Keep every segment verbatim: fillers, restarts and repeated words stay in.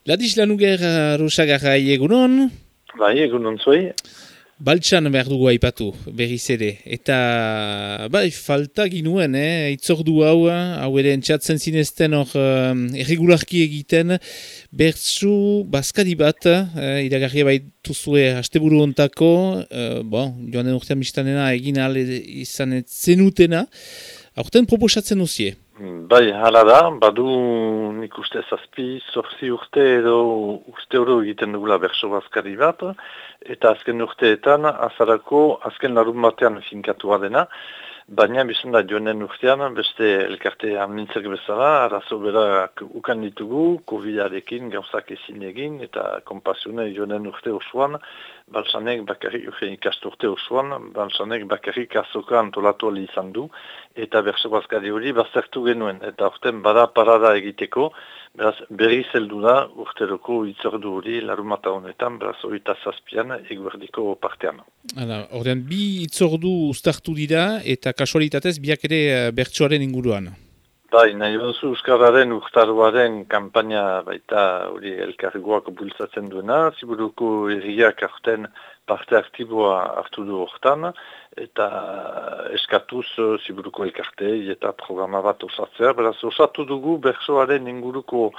Ladis Lanuger Rusagarrai egunon? Bai, egunon zuei. Baltsan behar dugu aipatu, berriz ere. Eta, bai, falta ginuen, eh? Itzordu hau, hau ere entxatzen zinezten hor uh, erregularki egiten, bertzu bazkari bat, uh, iragarria baituzue asteburu ontako, uh, bon, joan den urtean biztanena egin ahal izan zenutena, aurten proposatzen uzie. Bai, hala da, badu nik uste zazpi, zorzi urte edo uste oro egiten dugula bertso bazkari bat, eta azken urteetan azarako azken larun batean finkatua dena, baina bizan da joanen urtean beste elkarte amintzak bezala, arazo berak ukan ditugu, covidarekin gauzak ezin egin, eta konpasione joanen urte osoan, Baltsanek bakarrik ikasturte osoan, Baltsanek bakarrik azoka antolatu ali izan du, eta bertso bazkari hori baztertu genuen, eta urten bada parada egiteko, beraz berri zeldu da urteroko itzordu hori larumata honetan, beraz horita zazpian eguerdiko partean. Hala, ordean bi itzordu uztartu dira, eta kasualitatez biak ere bertsoaren inguruan. Bai, nahi duzu Euskararen urtaroaren kanpaina baita hori elkargoak bultzatzen duena, ziburuko herriak aurten parte aktiboa hartu du hortan, eta eskatuz ziburuko elkartei eta programa bat osatzea. Beraz, osatu dugu bertsoaren inguruko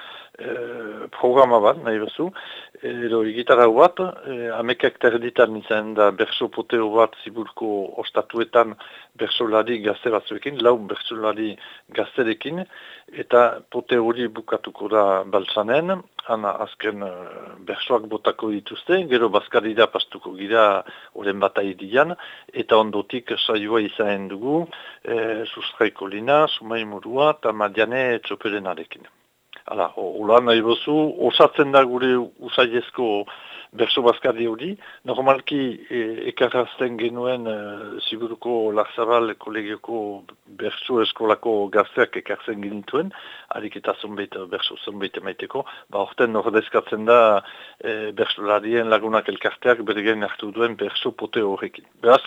eh, programa bat, nahi duzu, edo egitarau bat, eh, amekak terditan izan da bertso poteo bat ziburuko ostatuetan bertsolari gazte batzuekin, lau bertsolari gazterekin, eta pote hori bukatuko da Baltsanen, ana azken uh, bersoak botako dituzte, gero bazkarira pastuko gira oren bat aidian, eta ondotik saioa izanen dugu, e, Sustraiko Lina, Sumai Murua, eta Madiane Txoperenarekin. Hala, hola nahi bozu, osatzen da gure usaiezko berso bazkari hori, normalki e, ekarrazten genuen e, Ziburuko Larzabal kolegioko berso eskolako gazteak ekartzen genituen, harik eta zonbait berso zonbait emaiteko, ba horten ordezkatzen da e, bersolarien lagunak elkarteak bergen hartu duen berso pote horrekin. Beraz,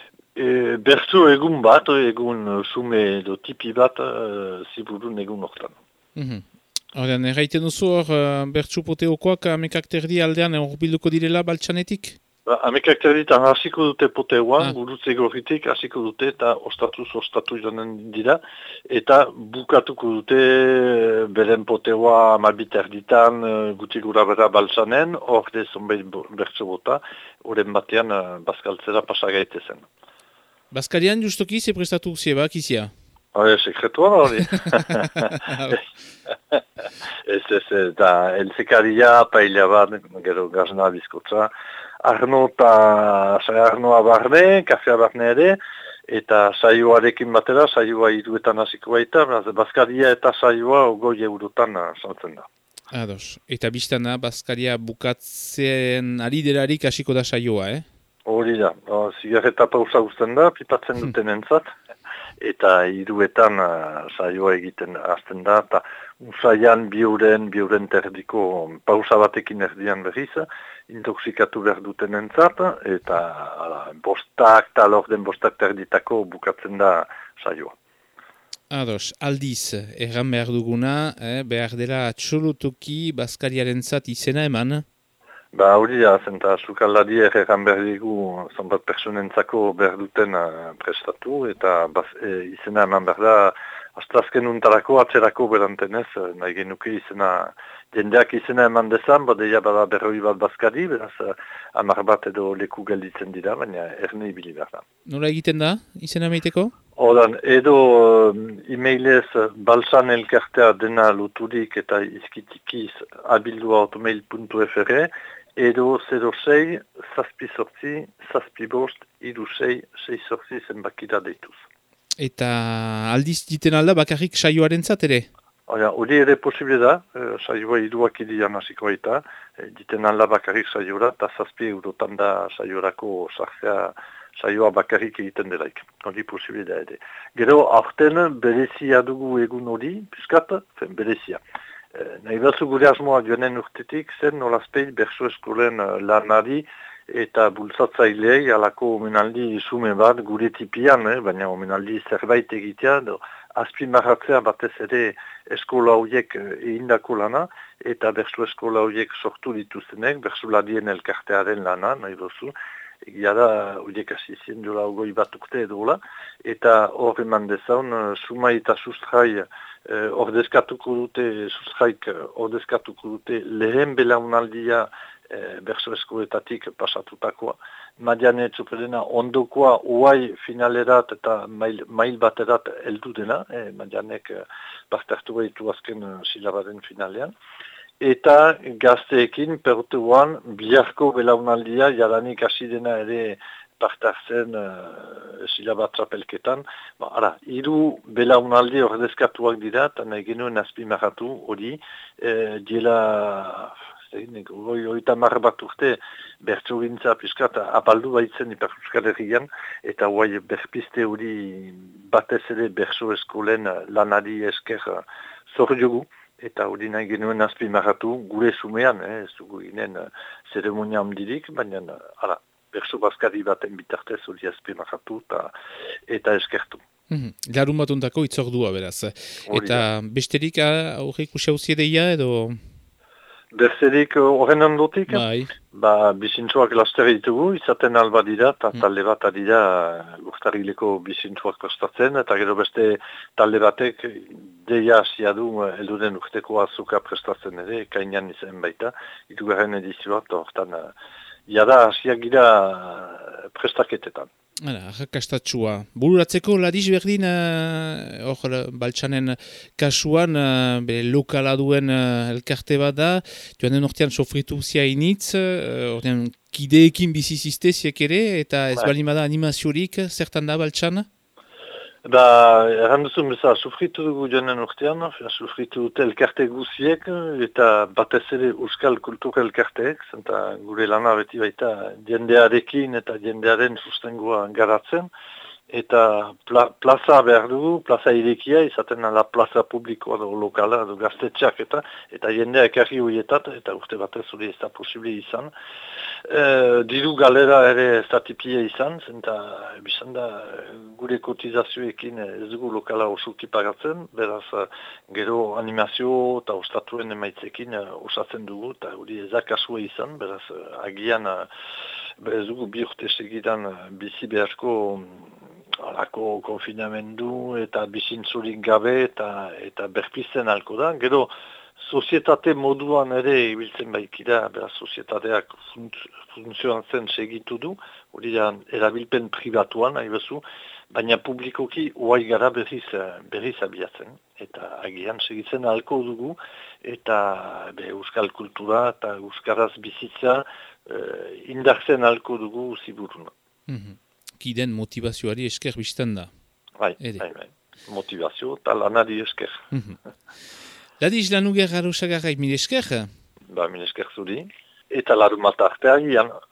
e, berso egun bat, egun sume edo tipi bat, e, Ziburun egun hortan. Mm-hmm. Horren, erraiten duzu hor uh, bertsu poteokoak amekak terdi aldean horbilduko direla Baltsanetik? Ba, amekak terditan hasiko dute poteoan, ah. gurutze gorritik hasiko dute eta ostatuz ostatu joanen dira, eta bukatuko dute beren poteoa amabit erditan guti gura bera Baltsanen, hor de zonbait bertso bota, horren batean uh, bazkaltzera pasagaite zen. Bazkarian justoki ze prestatu ziebak izia? Hore, sekretuan hori. Ez, ez, eta elzekaria, paila bat, gero gazna bizkotza, Arno eta Arnoa barne, kafea barne ere, eta saioarekin batera, saioa iruetan hasiko baita, bazkaria eta saioa ogoi eurotan saltzen da. Ados, eta biztana bazkaria bukatzen ari delarik hasiko da saioa, eh? Hori da, o, zigarreta pausa guzten da, pipatzen duten entzat, eta iruetan uh, saioa egiten hasten da, eta usaian biuren, biuren terdiko pausa batekin erdian berriz, intoksikatu behar duten entzat, eta ala, bostak, talor den bostak terditako bukatzen da saioa. Ados, aldiz, erran behar duguna, eh, behar dela atxolutuki bazkariaren zat izena eman? Ba, hori da, zenta sukaldari erran behar digu zonbat personentzako behar duten uh, prestatu, eta baz, e, izena eman behar da, astrazken untarako, atzerako berantenez, nahi genuke izena, jendeak izena eman dezan, badeia bada berroi bat bazkari, beraz, uh, amar bat edo leku gelditzen dira, baina erne ibili behar da. Nola egiten da, izena meiteko? Odan, edo uh, e-mailez balsan elkartea dena loturik eta izkitikiz abildua automail puntu fr, edo zero sei, zazpi sortzi, zazpi bost, iru sei, sei sortzi zenbakira deituz. Eta aldiz diten alda bakarrik saioaren zat ere? Hori ere posible da, e, saioa iruak idian hasiko baita, e, diten alda bakarrik saiora, eta zazpi eurotan da saiorako sartzea saioa bakarrik egiten delaik. Hori posible da ere. Gero, aurten berezia dugu egun hori, piskat, fen berezia. E, nahi batzu gure asmoa joanen urtetik, zen nolazpei berso eskolen uh, lanari eta bultzatzailei alako omenaldi sume bat gure tipian, eh, baina omenaldi zerbait egitea, do, azpimarratzea batez ere eskola horiek egindako lana, eta bersu eskola horiek sortu dituztenek, bersularien elkartearen lana, nahi dozu, egia da, horiek hasi zien dola ogoi bat urte edola, eta hor eman dezaun, sumai eta sustrai eh, ordezkatuko dute, sustraik ordezkatuko dute lehen belaunaldia eh, bersu eskoletatik pasatutakoa. Madiane Txupredena ondokoa uai finalerat eta mail, mail baterat heldu dena, eh, Madianek eh, parte hartu behitu azken uh, silabaren finalean. Eta gazteekin pertuan biharko belaunaldia jadanik hasi dena ere parte hartzen uh, silabat trapelketan. Ba, ara, hiru belaunaldi ordezkatuak dira, eta nahi genuen azpimarratu hori, eh, diela... Oita marra bat urte bertso gintza piskat apaldu baitzen Ipar Euskal Herrian, eta guai berpiste hori batez ere bertso eskolen lanari esker zor jogu, eta hori nahi genuen azpimarratu gure sumean, eh, ez dugu ginen zeremonia handirik, baina ara, bertso bazkari baten bitartez hori azpimarratu eta, eta eskertu. Mm-hmm. Larun batuntako itzordua beraz. Eta besterik aurrik usauzideia edo... Berzerik horren ondotik, bai. Ba, bizintzuak laster ditugu, izaten alba dira, eta talde bat adira urtarileko bizintzuak kostatzen, eta gero beste talde batek deia hasia du helduren urteko azuka prestatzen ere, kainan izan baita, itugarren edizioa, eta horretan, jada hasiak gira prestaketetan. Hala, arrakastatsua. Bururatzeko ladiz berdin, hor uh, Baltsanen kasuan, uh, bere lokala duen uh, elkarte bat da, joan den ortean sofritu ziainitz, uh, ortean kideekin bizizizte ziek ere, eta ez bali bada animaziorik, zertan da Baltsan? Ba, erranduzun beza, sufritu dugu joanen urtean, sufritu dute elkarte guziek, eta batez ere Euskal Kultur elkarteek, zenta gure lana beti baita jendearekin eta jendearen sustengoa garatzen, eta pla, plaza behar dugu, plaza irekia, izaten ala plaza publikoa do lokala, do gaztetxeak eta, eta jendea ekarri horietat, eta urte batez hori ez da posible izan. E, diru galera ere ez da tipia izan, zenta bizan da gure kotizazioekin ez dugu lokala osuki pagatzen, beraz gero animazio eta ostatuen emaitzekin osatzen dugu, eta hori ezakasua izan, beraz agian ez dugu bi urte segidan bizi beharko alako konfinamendu eta bizintzurik gabe eta eta berpizten alko da. Gero, sozietate moduan ere ibiltzen baikira, beraz, sozietateak funtzionatzen segitu du, hori da erabilpen pribatuan, nahi bezu, baina publikoki oai gara berriz, berriz abiatzen. Eta agian segitzen alko dugu, eta be, euskal kultura eta euskaraz bizitza eh, indartzen alko dugu ziburuna. Mm-hmm. Kiden motivazioari esker bizten da. Bai, bai, bai. Motivazio eta lanari esker. Mm-hmm. Ladiz lanuger arosagarraik mil esker? Ba, mil esker zuri. Eta larun bat artean,